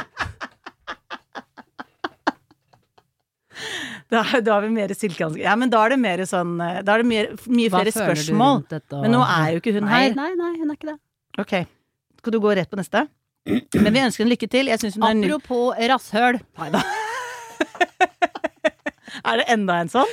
Da har vi mer silkehansker. Ja, men da det mer sånn, da det mye flere spørsmål. Men nå jo ikke hun her. Nei, hun ikke det. Ok, skal du gå rett på neste? Men vi ønsker en lykke til. Jeg synes hun Apropos rasshøl. Neida. Det enda en sånn?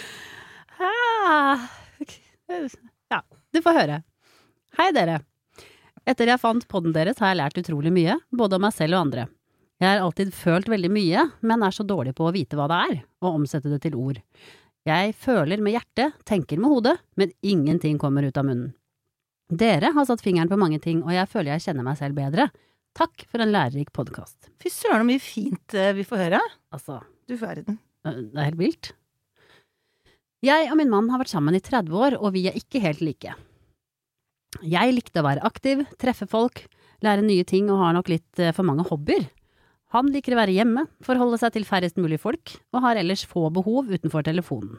Ja, du får høre. Hei dere. Etter jeg fant podden deres har jeg lært utrolig mye, både om meg selv og andre. Jeg har alltid følt veldig mye, men så dårlig på å vite hva det og omsette det til ord. Jeg føler med hjertet, tenker med hodet, men ingenting kommer ut av munnen. Dere har satt fingeren på mange ting, og jeg føler jeg kjenner meg selv bedre. Takk for en lærerik podcast. Fy søren, hvor mye fint vi får høre. Altså, du verden. Det helt vilt. Jeg og min mann har vært sammen i 30 år, og vi ikke helt like. Jeg likte å være aktiv, treffe folk, lære nye ting og har nok litt for mange hobbyer. Han liker å være hjemme, forholde seg til færrest mulig folk, og har ellers få behov utover telefonen.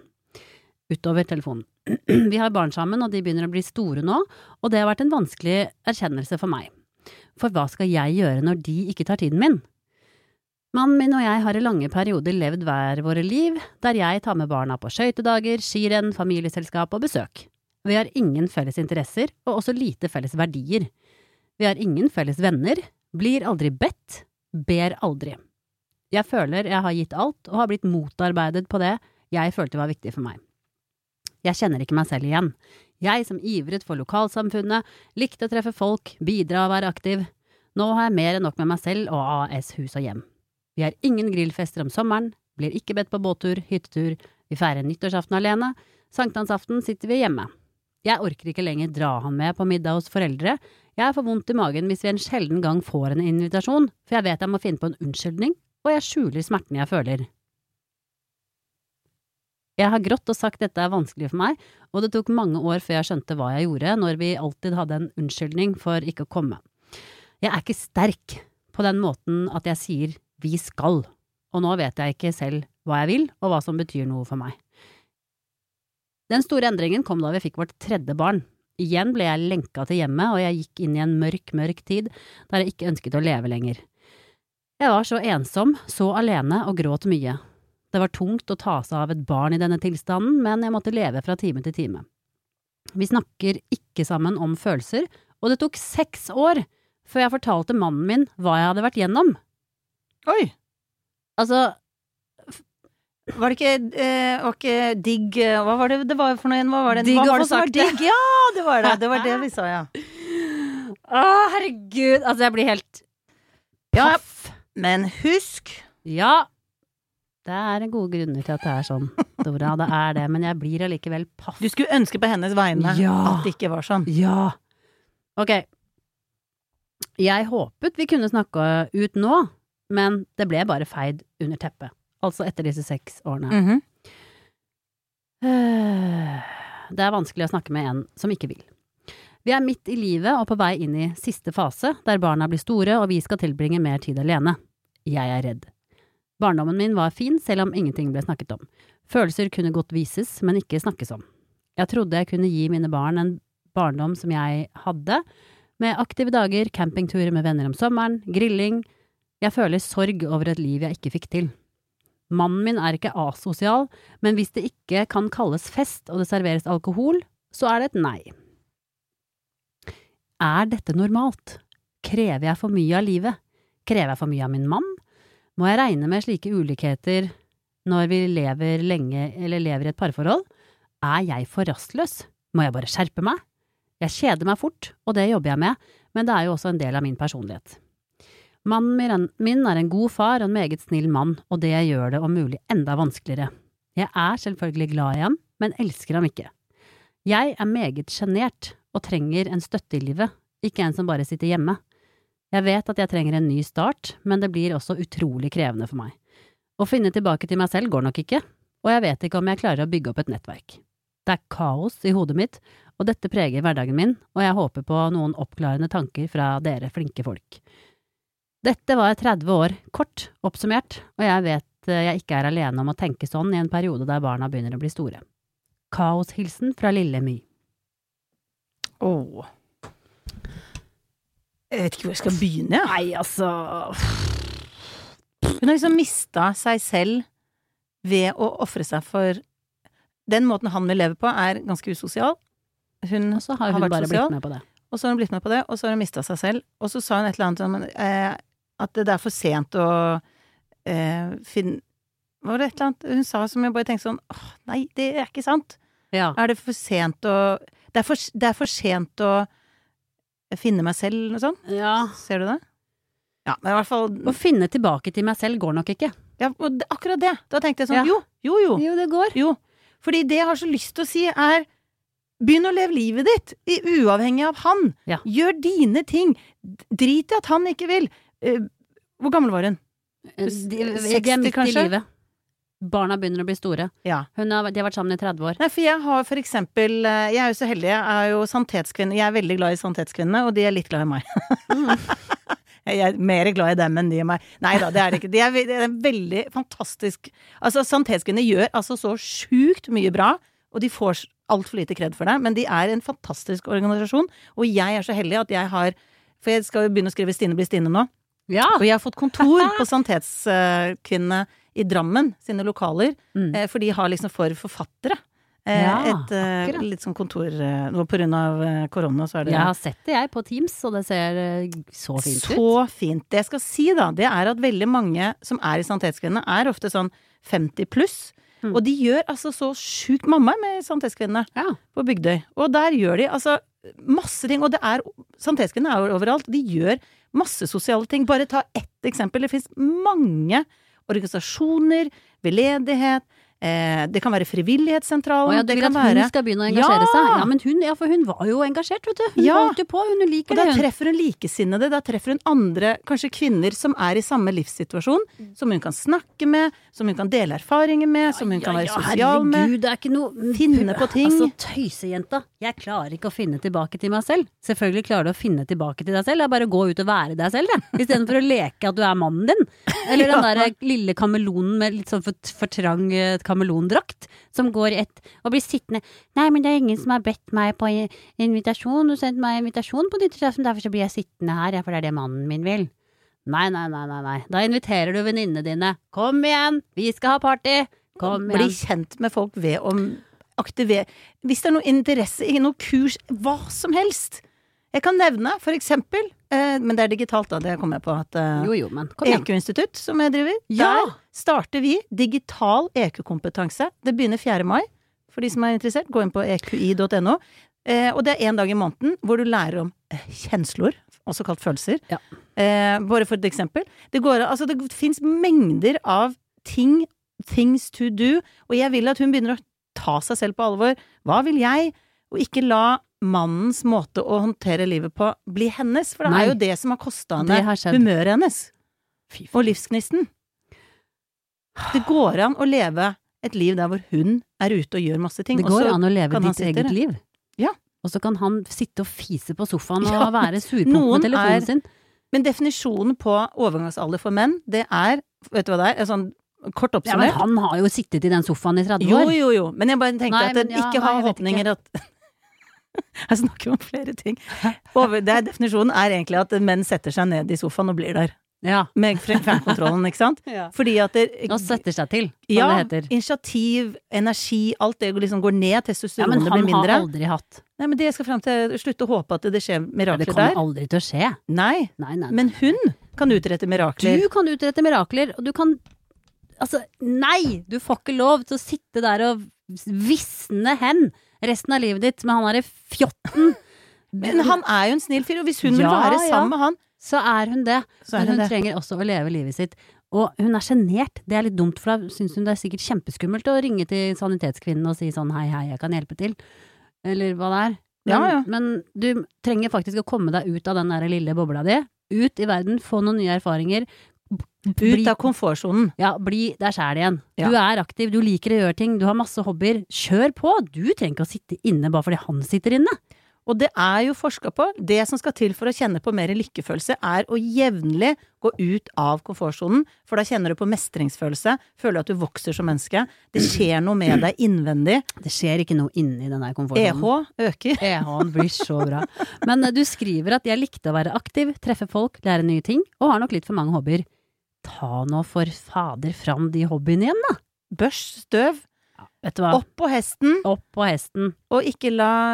Vi har barn sammen, og de begynner å bli store nå, og det har vært en vanskelig erkjennelse for meg. For hva skal jeg gjøre når de ikke tar tiden min? Mannen min og jeg har i lange perioder levd hver våre liv, der jeg tar med barna på skøytedager, skirenn, familieselskap og besøk. Vi har ingen felles interesser, og også lite felles verdier. Vi har ingen felles venner, blir aldri bedt, ber aldri. Jeg føler jeg har gitt alt og har blitt motarbeidet på det jeg følte var viktig for meg. Jeg kjenner ikke meg selv igjen. Jeg som ivret for lokalsamfunnet, likte å treffe folk, bidra og være aktiv. Nå har jeg mer enn nok med meg selv og AS hus og hjem. Vi har ingen grillfester om sommeren, blir ikke bedt på båttur, hyttetur, vi feirer nyttårsaften alene, sankthansaften sitter vi hjemme. Jeg orker ikke lenger dra han med på middag hos foreldre. Jeg får vondt i magen hvis vi en sjelden gang får en invitasjon, for jeg vet jeg må finne på en unnskyldning, og jeg skjuler smerten jeg føler. Jeg har grått og sagt dette vanskelig for meg, og det tok mange år før jeg skjønte hva jeg gjorde når vi alltid hadde en unnskyldning for ikke å komme. Jeg ikke sterk på den måten at jeg sier vi skal, og nå vet jeg ikke selv hva jeg vil og hva som betyr noe for meg. Den store endringen kom da vi fikk vårt 3. barn. Igjen ble jeg lenket til hjemmet, og jeg gikk inn i en mørk tid der jeg ikke ønsket å leve lenger. Jeg var så ensom, så alene og gråt mye. Det var tungt å ta seg av et barn i denne tilstanden, men jeg måtte leve fra time til time. Vi snakker ikke sammen om følelser, og det tok 6 år før jeg fortalte mannen min hva jeg hadde vært gjennom. Oi! Altså, var det ikke digg, hva var det var for noe igjen? Hva var det? Digg hva å var få det som var sagt det. digg? Ja, det var det vi sa, ja. Herregud, altså jeg blir helt paff. Ja, men husk. Ja, det gode grunner til at det sånn, Dora, det det, men jeg blir allikevel paff. Du skulle ønske på hennes vegne at det ikke var sånn. Ja. Ok. Jeg håpet vi kunne snakke ut nå, men det ble bare feid under teppet. Altså etter disse 6 årene. Det vanskelig å snakke med en som ikke vil. Vi midt i livet og på vei inn i siste fase, der barna blir store og vi skal tilbringe mer tid alene. Jeg redd. Barndommen min var fin, selv om ingenting ble snakket om. Følelser kunne godt vises, men ikke snakkes om. Jeg trodde jeg kunne gi mine barn en barndom som jeg hadde, med aktive dager, campingturer med venner om sommeren, grilling. Jeg føler sorg over et liv jeg ikke fikk til. Mannen min ikke asosial, men hvis det ikke kan kalles fest og det serveres alkohol, så det et nei. Dette normalt? Krever jeg for mye av livet? Krever jeg for mye av min mann? Må jeg regne med slike ulikheter når vi lever lenge eller lever i et parforhold? Jeg for rastløs? Må jeg bare skjerpe meg? Jeg kjeder meg fort, og det jobber jeg med, men det jo også en del av min personlighet. Mannen min en god far og en meget snill mann, og det gjør det om mulig enda vanskeligere. Jeg selvfølgelig glad i ham, men elsker ham ikke. Jeg meget sjenert og trenger en støtte i livet, ikke en som bare sitter hjemme. Jeg vet at jeg trenger en ny start, men det blir også utrolig krevende for meg. Å finne tilbake til meg selv går nok ikke, og jeg vet ikke om jeg klarer å bygge opp et nettverk. Det kaos i hodet mitt, og dette preger hverdagen min, og jeg håper på noen oppklarende tanker fra dere flinke folk. Dette var 30 år, kort oppsummert, og jeg vet jeg ikke er alene om å tenke sånn i en periode der barna begynner å bli store. Kaoshilsen fra lille My. Jeg vet ikke hvor jeg skal begynne. Nei, altså... Hun har liksom mistet seg selv ved å offre seg for den måten han vil leve på er ganske usosial. Hun Og så har hun vært bare sosial, blitt med på det. og så har hun blitt med på det, og så har hun mistet seg selv. Og så sa hun et eller annet om at det er for sent å finne... Var det et eller annet hun sa som jeg bare tenkte sånn, nei, det er ikke sant. Ja. Er det for sent å... Det er for sent å finne meg selv, eller noe sånt? Ja. Ser du det? Ja, men i hvert fall... Å finne tilbake til meg selv går nok ikke. Ja, og akkurat det. Da tenkte jeg sånn, Ja. jo. Jo, det går. Jo, fordi det jeg har så lyst til å si er begynn å leve livet ditt, uavhengig av han. Ja. Gjør dine ting. Drit i at han ikke vil. Hvor gammel var hun? De 60 er midt kanskje? i livet. Barna begynner å bli store. Ja. De har vært sammen i 30 år. Nei, for jeg har for eksempel, jeg er jo så heldig, jeg er jo santetskvinne, jeg er veldig glad i santetskvinnene, og de er litt glad i meg. Jeg er mer glad i dem enn de i meg. Neida, det er det ikke. Det er veldig fantastisk. Altså, santetskvinner gjør altså så sjukt mye bra, og de får alt for lite kred for det, men de er en fantastisk organisasjon, og jeg er så heldig at jeg har, for jeg skal jo begynne å skrive Stine blir Stine nå, Ja! og jeg har fått kontor på Santetskvinnene i Drammen, sine lokaler, for de har liksom for forfattere. akkurat. Litt sånn kontor nå på grunn av korona, så er det Jeg har sett det på Teams, og det ser så fint ut. så fint. Det jeg skal si da, det er at veldig mange som er i Santetskvinnene er ofte sånn 50 pluss, og de gjør altså så sjukt mamma med Santetskvinnene Ja. på Bygdøy. Og der gjør de altså masse ting, og det er, Santetskvinnene er jo overalt, de gjør masse sosiale ting. Bare ta ett eksempel, det finnes mange organisasjoner, veldedighet, det kan være frivillighetssentralen, Og ja, du det vil kan at hun være... skal begynne å engasjere Ja! seg. Ja, men hun var jo engasjert, vet du. Hun Ja! holdt jo på, hun liker Og da det, hun. treffer hun likesinnede, da treffer hun andre, kanskje kvinner som er i samme livssituasjon, som hun kan snakke med, som hun kan dele erfaringer med, som hun kan være sosial med. Herregud, det er ikke noe Finne på ting. Altså, tøysejenta. Jeg klarer ikke å finne tilbake til meg selv. Selvfølgelig klarer du å finne tilbake til deg selv. Det er bare å gå ut og være deg selv, det. I stedet for å leke at du er mannen din. Eller den der lille kamelonen med litt sånn for trang kamelondrakt, som går i ett og blir sittende. Nei, men det er ingen som har bedt meg på invitasjon, og sendt meg invitasjon på nyttårsaften, derfor så blir jeg sittende her, for det er det mannen min vil. Nei. Da inviterer du venninnene dine. Kom igjen, vi skal ha party. Kom Bli igjen. kjent med folk ved å aktivere. Hvis det er noe interesse i noe kurs, hva som helst. Jeg kan nevne, for eksempel, men det er digitalt da, det kommer jeg på at Jo, men kom igjen. EQ-institutt, som jeg driver, Ja! der starter vi digital EQ-kompetanse. Det begynner 4. mai, for de som er interessert, gå inn på eqi.no, og det er 1 dag i måneden, hvor du lærer om kjensler, også kalt følelser. Ja. Bare for et eksempel. Det finnes mengder av things to do, og jeg vil at hun begynner å ta seg selv på alvor. Hva vil jeg? Og ikke la mannens måte å håndtere livet på bli hennes, for det Nei. er jo det som har kostet Det har henne skjedd. humøret hennes. Fy faen. Og livsgnisten. Det går an å leve et liv der hvor hun er ute og gjør masse ting. Det og går så an å leve kan han ditt sitte eget der. liv. Ja. Og så kan han sitte og fise på sofaen og Ja, være surpomp noen med telefonen er- sin. Men definisjonen på overgangsalder for menn, det er, vet du hva det er? En sånn kort Ja, men oppsummert. han har jo sittet i den sofaen i 30 Jo, år. jo. Men jeg bare tenkte Nei, at det men ja, ikke ha nei, jeg vet håpninger at Jeg snakker om flere ting. Definisjonen er egentlig at menn setter seg ned i sofaen og blir der. Ja. Med fjernkontrollen, ikke sant? Fordi at Og setter seg til, som ja, det heter. initiativ, energi, alt det liksom går ned, Ja, testosteronet men blir han har mindre. aldri hatt. Nei, men det jeg skal frem til, slutte å håpe at det skjer Det mirakler kommer der. aldri til å skje. Nei, Nei. men hun kan utrette mirakler. Du kan utrette mirakler, og du kan Altså, nei! Du får ikke lov til å sitte der og visne hen resten av livet ditt med han derre fjotten. Men han er jo en snill fyr, og hvis hun vil Ja, være ja. sammen med han, Så er hun det. så er Men hun hun det. trenger også å leve livet sitt. Og hun er sjenert. Det er litt dumt, for da syns hun det er sikkert kjempeskummelt å ringe til sanitetskvinnen og si sånn hei, jeg kan hjelpe til. Eller hva det er. Men, Ja, ja. men du trenger faktisk å komme deg ut av den der lille bobla di. Ut i verden, få noen nye erfaringer. Ut av komfortsonen. Ja, bli deg selv igjen. Ja. Du er aktiv, du liker å gjøre ting, du har masse hobbyer. Kjør på! Du trenger ikke å sitte inne bare fordi han sitter inne. Og det er jo forsket på. Det som skal til for å kjenne på mer lykkefølelse, er å jevnlig gå ut av komfortsonen, for da kjenner du på mestringsfølelse, føler at du vokser som menneske. Det skjer noe med deg innvendig. Det skjer ikke noe inni den der komfortsonen. øker. EH-en blir så bra. Men du skriver at jeg likte å være aktiv, treffe folk, lære nye ting, og har nok litt for mange hobbyer. Ta nå for fader fram de hobbyene igjen, da. Børst støv. Vet du hva? Opp på hesten. Opp på hesten. Og ikke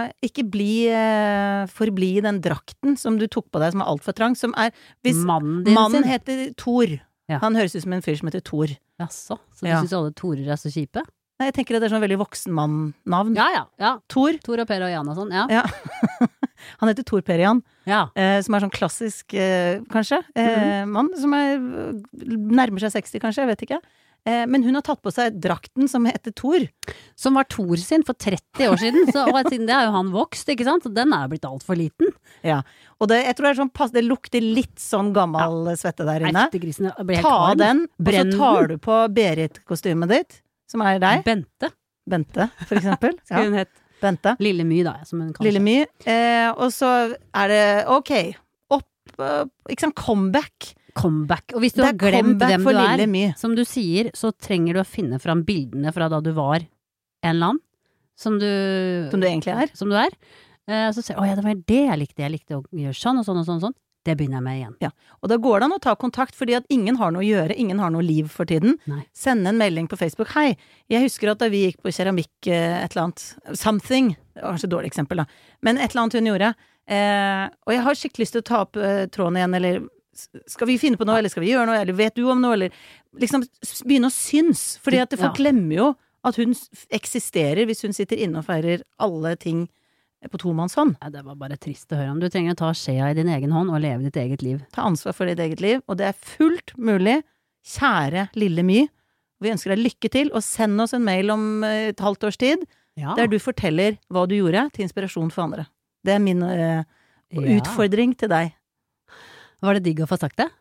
forbli i den drakten som du tok på deg som er alt for trang, som er, hvis mannen heter Thor, han høres ut som en fyr som heter Thor. Jaså, så du synes alle Thorer er så kjipe? Nei, jeg tenker at det er sånn veldig voksen mann-navn. Ja. Thor og Per og Jan og sånn, ja. Han heter Thor Perian, som er sånn klassisk, kanskje, mann, som nærmer seg 60 kanskje, jeg vet ikke. Men hun har tatt på seg drakten som heter Thor. Som var Thor sin for 30 år siden, og siden det har jo han vokst, ikke sant? Så den er jo blitt alt for liten. Ja, og jeg tror det er sånn, det lukter litt sånn gammel svette der inne. Ta av den, og så tar du på Berit-kostymet ditt, som er deg. Bente, for eksempel. Skulle hun hett Bente. Lille My da, som hun kaller Lille My, og så er det, ok, ikke sant, comeback, og hvis du har glemt hvem du er, som du sier, så trenger du å finne fram bildene fra da du var en eller annen, som du egentlig er. Som du er. Så sier du, det var det jeg likte å gjøre sånn og sånn og sånn og sånn. Det begynner jeg med igjen. Ja, og da går det an å ta kontakt, fordi at ingen har noe å gjøre, ingen har noe liv for tiden. Nei. Send en melding på Facebook. Hei, jeg husker at da vi gikk på keramikk, et eller annet, something, det var kanskje et dårlig eksempel da, men et eller annet hun gjorde, og jeg har skikkelig lyst til å ta opp tråden igjen, eller skal vi finne på noe, eller skal vi gjøre noe, eller vet du om noe, eller liksom begynne å synes, fordi at folk glemmer jo at hun eksisterer hvis hun sitter inne og feirer alle ting på tomannshånd. Ja, det var bare trist å høre om. Du trenger å ta skjea i din egen hånd og leve ditt eget liv. Ta ansvar for ditt eget liv, og det er fullt mulig. Kjære lille My, vi ønsker deg lykke til, og send oss en mail om et halvt års tid, der du forteller hva du gjorde til inspirasjon for andre. Det er min utfordring til deg. Var det digg å få sagt det?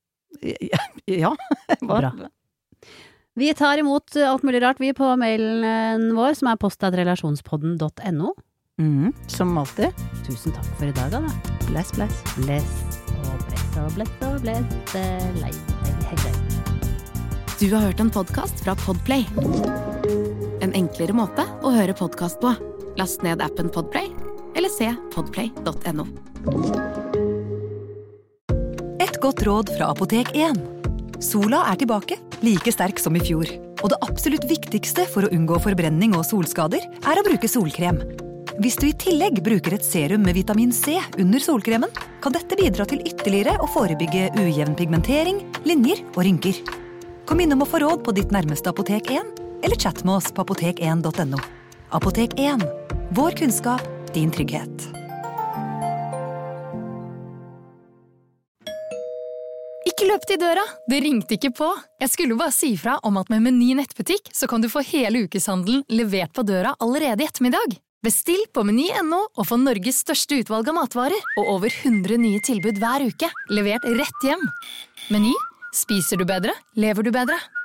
Ja. Bra. Vi tar imot alt mulig rart, vi på mailen vår, som er post@relasjonspodden.no. Som alltid. Tusen takk for i dag, Anna. Bless. Bless og bless. Hei. Du har hørt en podcast fra Podplay. En enklere måte å høre podcast på. Last ned appen Podplay, eller se podplay.no. Et godt råd fra Apotek 1. Sola er tilbake, like sterk som i fjor. Og det absolutt viktigste for å unngå forbrenning og solskader er å bruke solkrem. Hvis du i tillegg bruker et serum med vitamin C under solkremen, kan dette bidra til ytterligere å forebygge ujevn pigmentering, linjer og rynker. Kom innom å få råd på ditt nærmeste Apotek 1, eller chat med oss på apotek1.no. Apotek 1. Vår kunnskap, din trygghet. Ikke løp til døra, det ringte ikke på. Jeg skulle bare si fra om at med Meny nettbutikk så kan du få hele ukeshandelen levert på døra allerede i ettermiddag. Bestill på meny.no og få Norges største utvalg av matvarer og over 100 nye tilbud hver uke, levert rett hjem. Meny, spiser du bedre, lever du bedre.